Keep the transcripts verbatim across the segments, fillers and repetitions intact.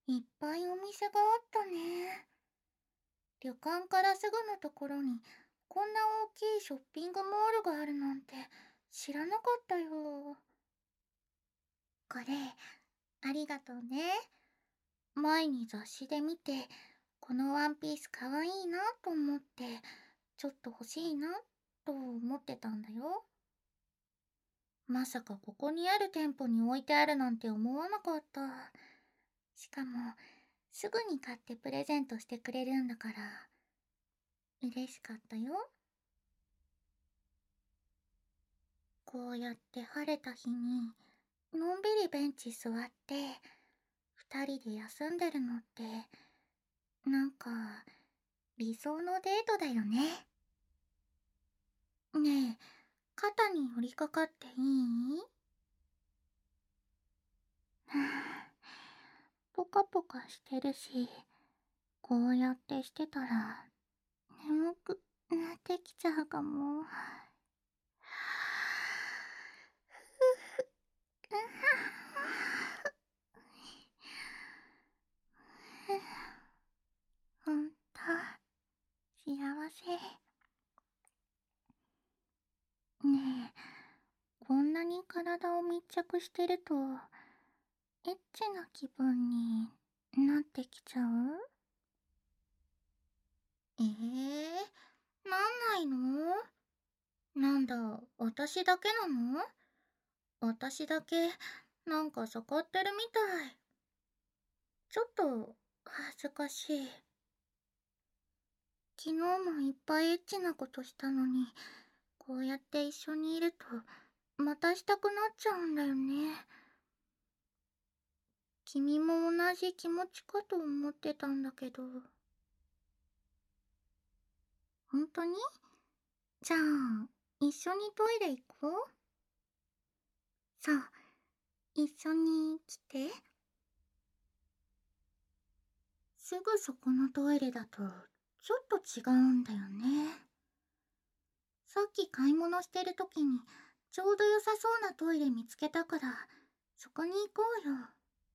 いっぱいお店があったね。旅館からすぐのところにこんな大きいショッピングモールがあるなんて知らなかったよ。これ、ありがとうね。前に雑誌で見て、このワンピースかわいいなと思って、ちょっと欲しいなと思ってたんだよ。まさかここにある店舗に置いてあるなんて思わなかった。しかも、すぐに買ってプレゼントしてくれるんだから、嬉しかったよ。こうやって晴れた日に、のんびりベンチ座って、二人で休んでるのって、なんか、理想のデートだよね。ねえ、肩に寄りかかっていい？はあ、ポカポカしてるし、こうやってしてたら、眠くなってきちゃうかも。ほんと、幸せ。ねえ、こんなに体を密着してると、エッチな気分になってきちゃう？ええー、なんないの？なんだ、私だけなの？私だけ、なんか盛ってるみたい。ちょっと、恥ずかしい。昨日もいっぱいエッチなことしたのに、こうやって一緒にいると、またしたくなっちゃうんだよね。君も同じ気持ちかと思ってたんだけど。本当に？じゃあ、一緒にトイレ行こう？さあ、一緒に来て。すぐそこのトイレだと、ちょっと違うんだよね。さっき買い物してる時に、ちょうど良さそうなトイレ見つけたから、そこに行こうよ。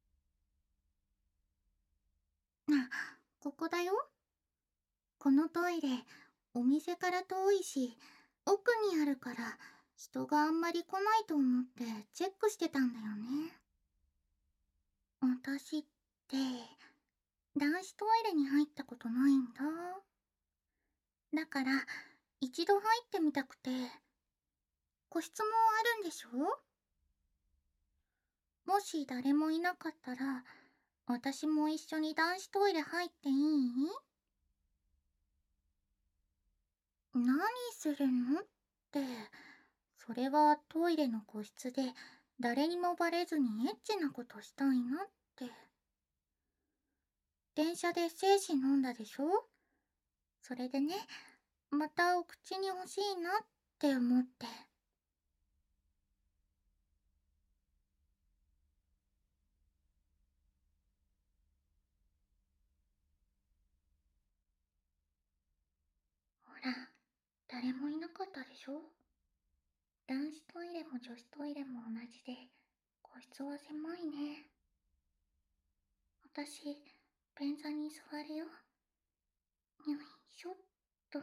あ、ここだよ。このトイレ、お店から遠いし、奥にあるから、人があんまり来ないと思ってチェックしてたんだよね。私って、男子トイレに入ったことないんだ。だから、一度入ってみたくて。個室もあるんでしょ？もし誰もいなかったら、私も一緒に男子トイレ入っていい？何するのって、それはトイレの個室で誰にもバレずにエッチなことしたいなって。電車で精子飲んだでしょ？それでね、またお口に欲しいなって思って。ほら、誰もいなかったでしょ？男子トイレも女子トイレも同じで、個室は狭いね。私、便座に座るよ。よいしょっと。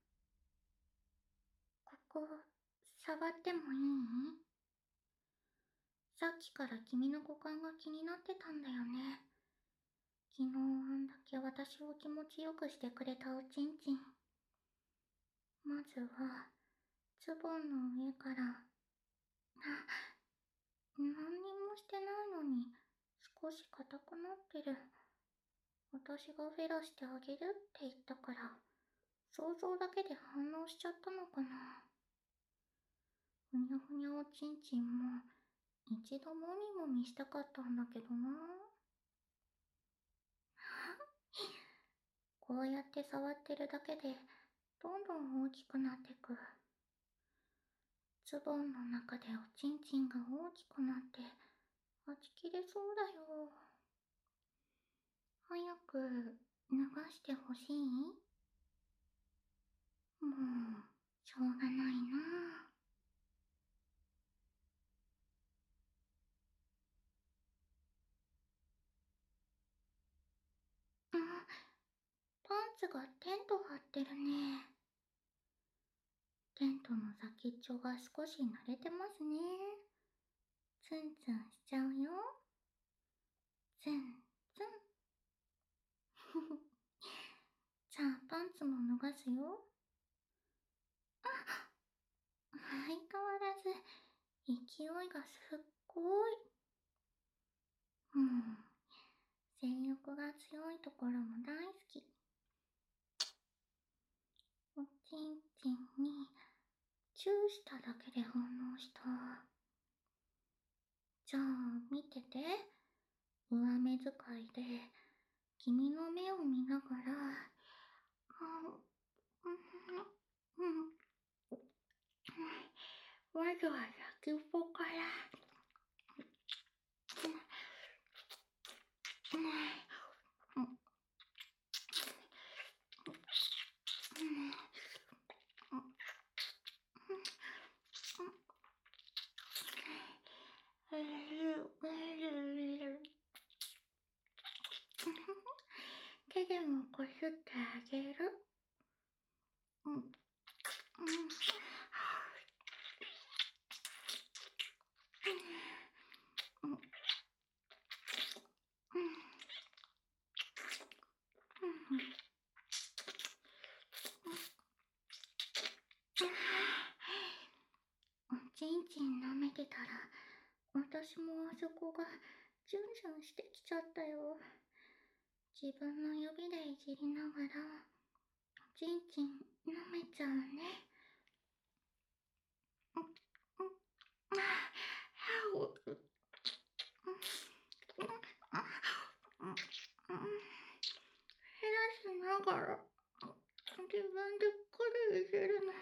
ここ、触ってもいい？さっきから君の股間が気になってたんだよね。昨日あんだけ私を気持ちよくしてくれたおちんちん。まずは、ズボンの上から、な、何にもしてないのに、少し硬くなってる。私がフェラしてあげるって言ったから、想像だけで反応しちゃったのかな。ふにゃふにゃおちんちんも、一度もみもみしたかったんだけどな。こうやって触ってるだけで、どんどん大きくなってく。ズボンの中でおちんちんが大きくなって、はち切れそうだよ。早く脱がしてほしい？もう、しょうがないな。 パンツがテント張ってるね。テントの先っちょが少し濡れてますね。ツンツンしちゃうよ。ツンツン。じゃあパンツも脱がすよ。あ、相変わらず勢いがすっごい。もう性欲が強いところも大好き。おちんちんにチューしただけで反応した。じゃあ見てて。上目遣いで君の目を見ながら、うんうん、わざわざ先っぽから、手でもこすってあげる。うんうんおちんちん舐めてたら、私もあそこがジュンジュンしてきちゃったよ。自分の指でいじりながら、おちんちん舐めちゃうね。減らしながら自分でこれいじるの。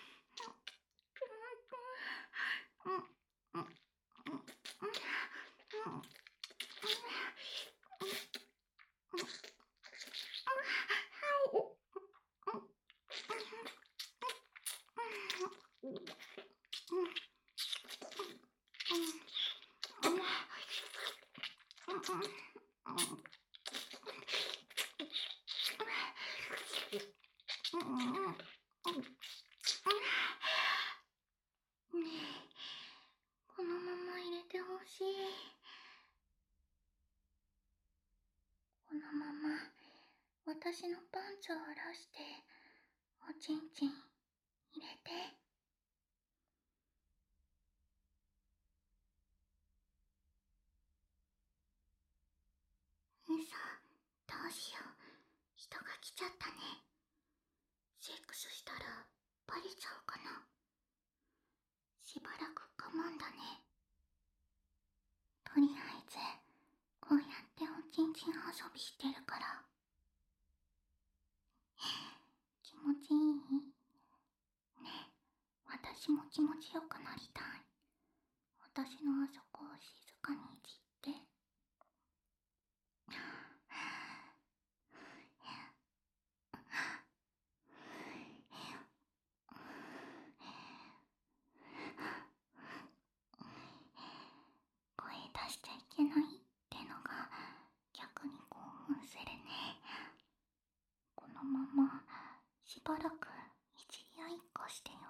このまま入れてほしい。このまま私のパンツを下ろしておちんちん入れて。うそ、どうしよう。人が来ちゃったね。セックスしたらバレちゃうかな。しばらく我慢だね。とりあえずこうやっておちんちん遊びしてるから。気持ちいい？ねえ、私も気持ちよくなりたい。私のあそこを静かにいじって。声出しちゃいけないってのが逆に興奮するね。このまましばらくいじり合いっこしてよ。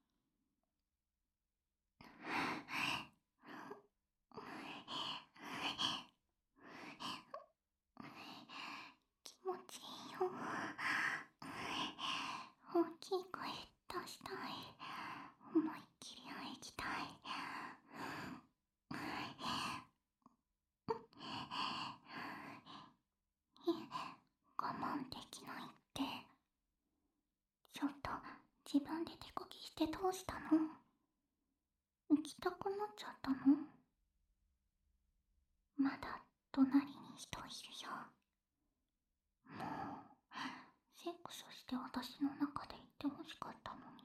気持ちいいよ。大きい声出したい。思いっきり喘ぎたい。我慢できないって。ちょっと自分で手こぎしてどうしたの？行きたくなっちゃったの？まだ隣に人いるよ。もうセックスして私の中で言ってほしかったのに。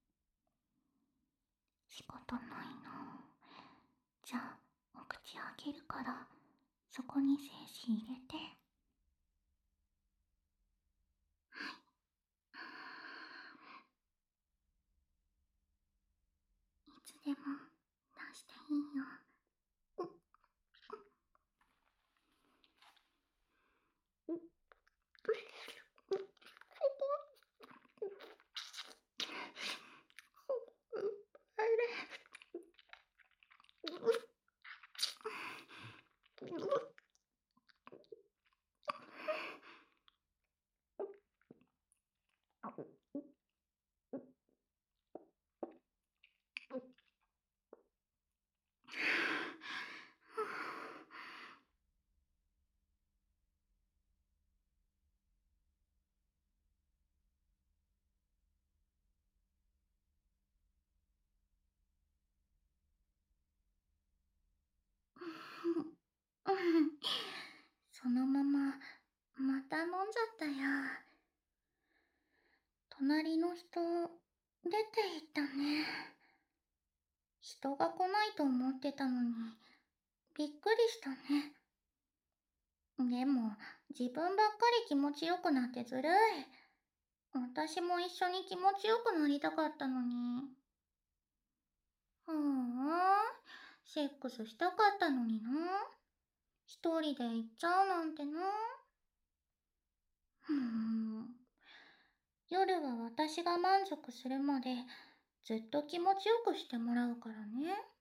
仕方ないな。じゃあお口開けるからそこに精子入れて。いつでも出していいよ。 そのまま、また飲んじゃったよ。隣の人、出て行ったね。人が来ないと思ってたのに、びっくりしたね。でも、自分ばっかり気持ちよくなってずるい。私も一緒に気持ちよくなりたかったのに。ふーん、セックスしたかったのにな。一人で行っちゃうなんてな。ふーん。夜は私が満足するまでずっと気持ちよくしてもらうからね。